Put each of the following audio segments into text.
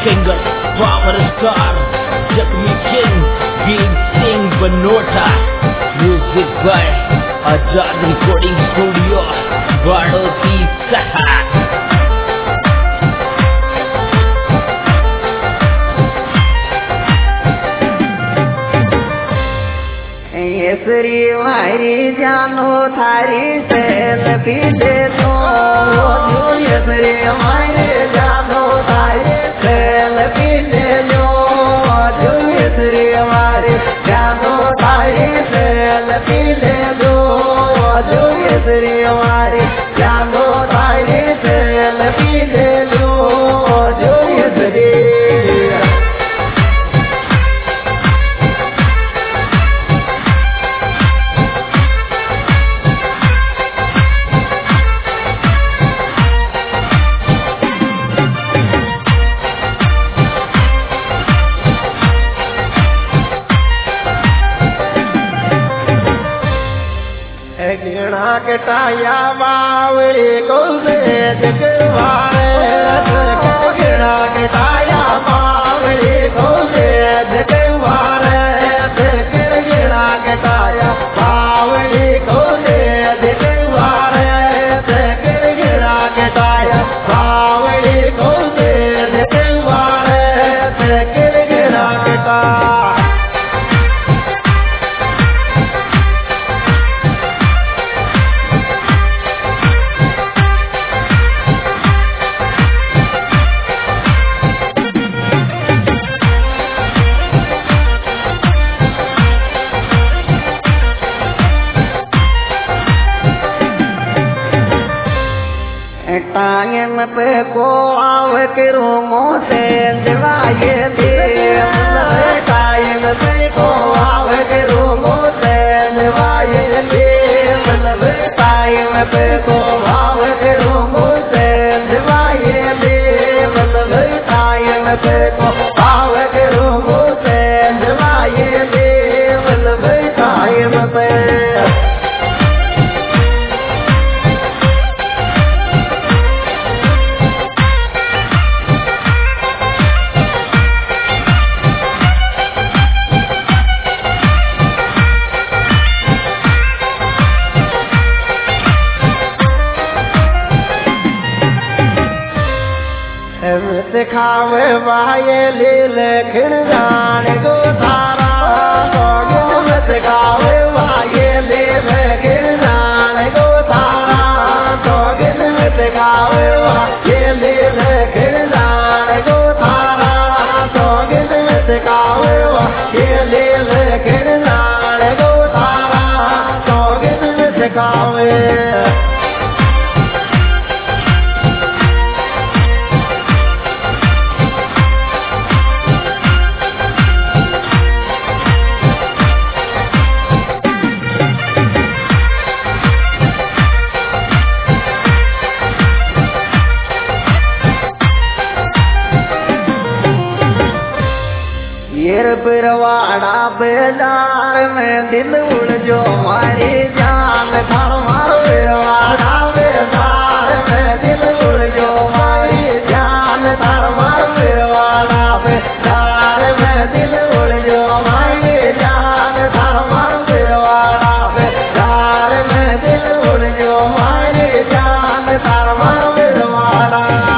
Singer power star जख्मी king Veer Singh Banota music by Azad recording studio Badoti सहा श्री मारी जानो थारी सेल्फी दे दो श्री मारी जानो थारी सेल्फी दे दो श्री मारी जानो थारी सेल्फी दे दो श्री मारी जानो थारी सेल्फी दे दो श्री कटाया बावड़ी को से दिखवाए गिरा कटाया बावड़ी को से दिखवाए गिरा कटाया बावड़ी को से दिखवाए गिरा कटाया बावड़ी को से दिखवाए गिरा कटा टांगन पे को आव करूँ मोसे दिवाये दे टांगन पे को आव करूँ मोसे दिवाये दे मतलब टांगन पे को आव करूँ मोसे दिवाये दे मतलब टांगन पे को आव करूँ मोसे दिवाये दे मतलब टांगन पे दिखावे वाये लील खिड़ान को थारा दिखावे वाये लील खिड़ान को थारा तो दिखावे वाये लील खिड़ान को थारा तो दिखावे वाये लील खिड़ान को थारा तो दिखावे पिरवाड़ा बेजार में दिल उड़ जो मारी जान थार मारो पिरवाड़ा बेजार में दिल उड़ जो मारी जान थार मारो पिरवाड़ा बेजार में दिल उड़ जो मारी जान थार मारो पिरवाड़ा बेजार में दिल उड़ जो मारी जान थार मारो पिरवाड़ा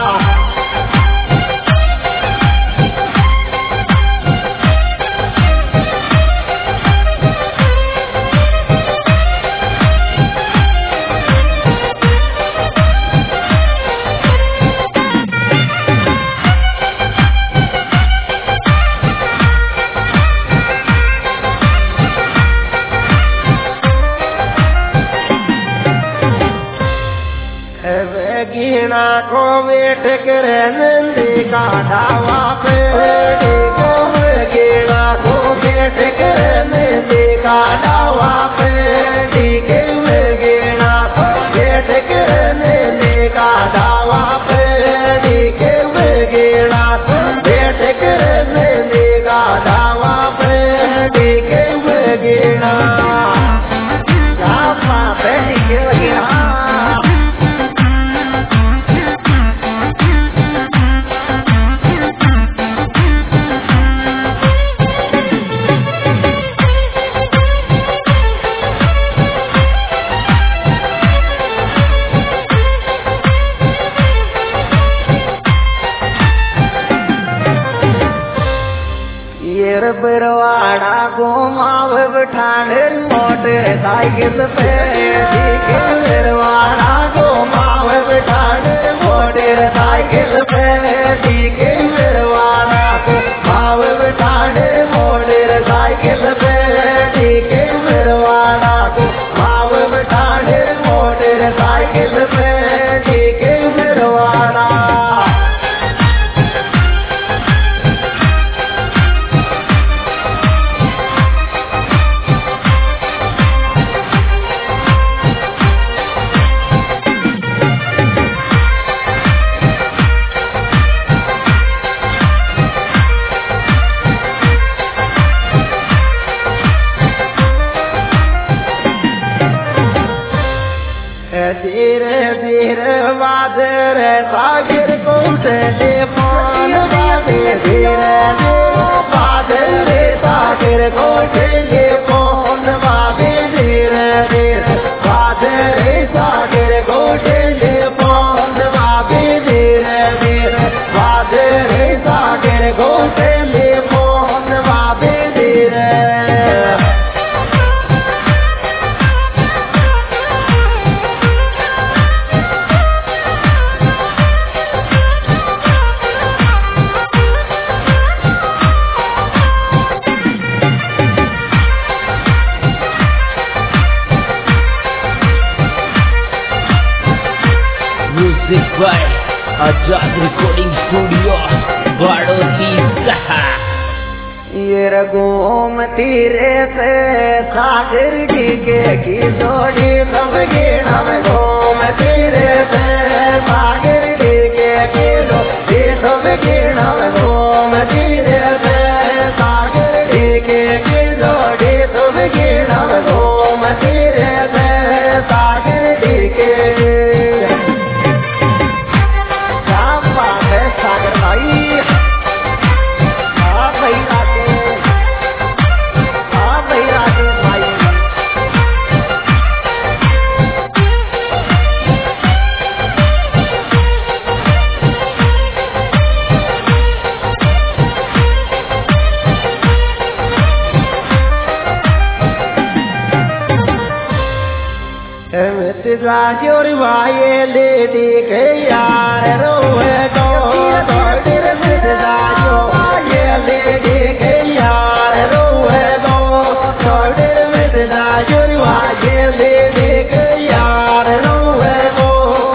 गिना को वेट करे नंदी का ढावा पे गिना को वेट करे नंदी का ढावा पे गिना को वेट करे नंदी का ढावा पे गिना को वेट करे नंदी का ढावा पे गिना बरवाड़ा घुमाव बिठाने मोटरसाइकिल पे बरवाड़ा घुमाव बिठाने मोटरसाइकिल पे बरवाड़ा घुमाव बिठाने मोटरसाइकिल पे बरवाड़ा घुमाव बिठाने मोटरसाइकिल पे बरवाड़ा। धीरे धीरे बादर सागर को चले मान बादे धीरे बादर सागर को चले मान बादे धीरे धीरे बादर सागर को चले मान बादे धीरे धीरे बादर सागर को चले मान बादे धीरे। Music by Ajad Recording Studio, Barosi Saha. ये रघुम तीरे से सागर डीके की जोड़ी सब गिनम घूम तीरे से सागर डीके की जोड़ी सब गिनम घूम तीरे से सागर डीके की जोड़ी सब गिनम घूम तीरे से सागर डीके। सागर भाई राजोर वाये ले देखे यार रोए दो राजो वाये ले देखे यार रोए दो राजोर वाये ले देखे यार रोए दो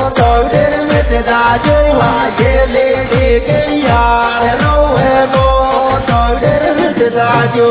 राजो वाये ले देखे यार रोए दो राजो।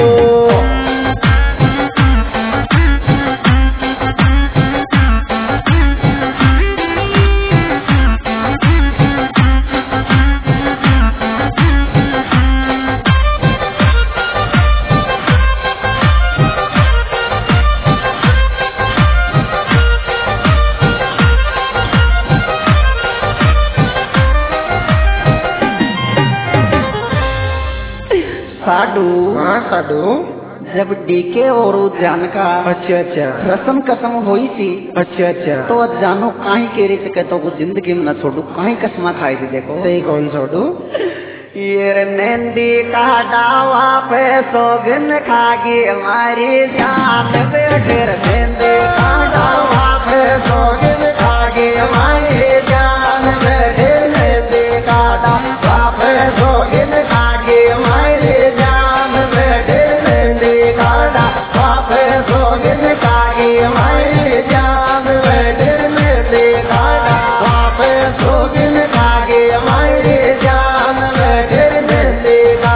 साधु हाँ साधु जब डीके और जान का अच्छा रसम कसम हुई थी अच्छा तो जानो काहे केरे से कहतो को जिंदगी में न छोड़ू काहे कसमा खाई थी देखो सही कौन छोड़ू ये नंदी का दावा पे सोगन खागी हमारी जान बैठे नंदी का दावा पे सोगन खागी हमारी जान बैठे नंदी का दावा पे सोगन खागी हमारी जान बैठे नंदी का दावा पे सोगन खागी हमारी जान बैठे नंदी का दावा पे सोगन खागी हमारी जान बैठे नंदी का।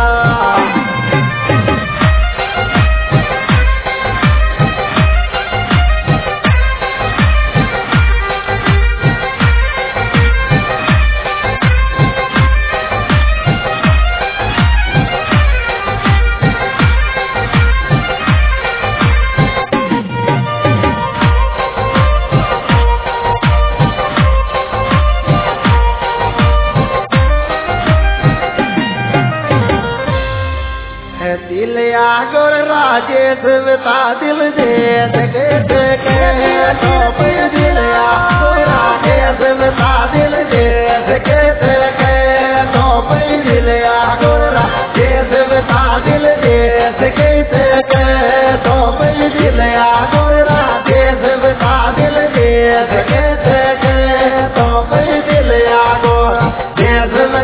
दिल आगोर राजेश बता दिल दे सके तो दिल आगोर राजेश बता दिल दे सके तो दिल आगोर राजेश बता दिल दे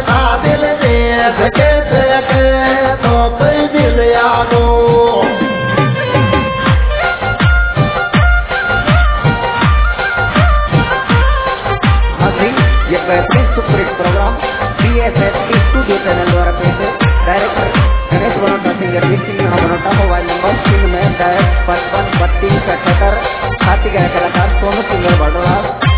था दिल देख के तो कोई दिल यादो ये बेहतरीन superhit programme BSS studio channel द्वारा पेश है। Director Ganesh Banota Singh Banota. Mobile number 93553278। साथी गए कलाकार सोनू सुंदर बाडोला।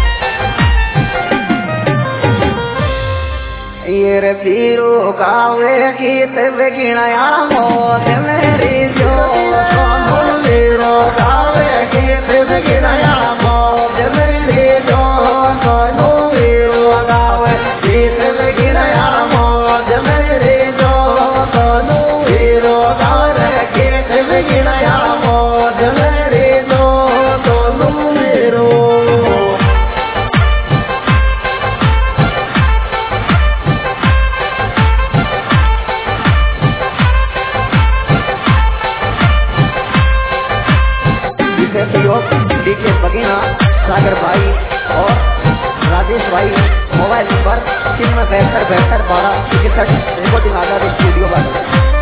ये रे पीरो गावे गीत बेगिनाया मोद मेरी जो सोनू पीरो गावे गीत बेगिनाया मोद मेरी जो सोनू पीरो गावे गीत बेगिनाया मोद मेरी जो सोनू पीरो गावे गीत बेगिनाया मोद मेरी जो सोनू पीरो। डीके बगीना सागर भाई और राजेश भाई। Mobile number 9372 12 61। Recording Azad studio.